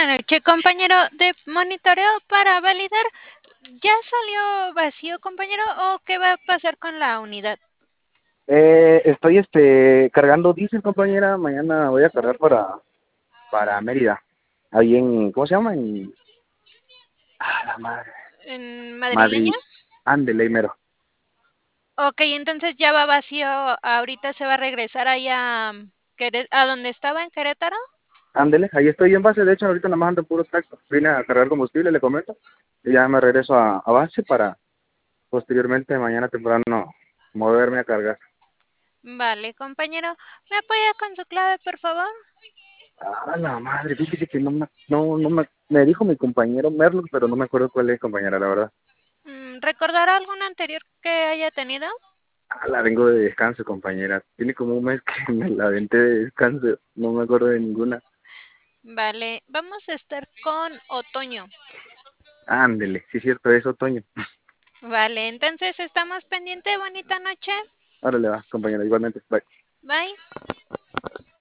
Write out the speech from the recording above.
noches, compañero de monitoreo para validar. ¿Ya salió vacío, compañero, o qué va a pasar con la unidad? Estoy cargando diésel, compañera. Mañana voy a cargar para Mérida. Ahí ¿cómo se llama? La madre. ¿En madrileña? Madrid. Ándele, mero. Ok, entonces ya va vacío. Ahorita se va a regresar allá a donde estaba en Querétaro. Ándele, ahí estoy en base. De hecho, ahorita nada más ando en puro tacto. Vine a cargar combustible, le comento. Y ya me regreso a base para posteriormente, mañana temprano, moverme a cargar. Vale, compañero. ¿Me apoya con su clave, por favor? La madre, fíjese que me dijo mi compañero Merlo, pero no me acuerdo cuál es, compañera, la verdad. ¿Recordará algún anterior que haya tenido? La vengo de descanso, compañera. Tiene como un mes que me la aventé de descanso. No me acuerdo de ninguna. Vale, vamos a estar con otoño. Ándele, sí es cierto, es otoño. Vale, entonces estamos pendiente. Bonita noche. Ahora le va, compañera, igualmente. Bye. Bye.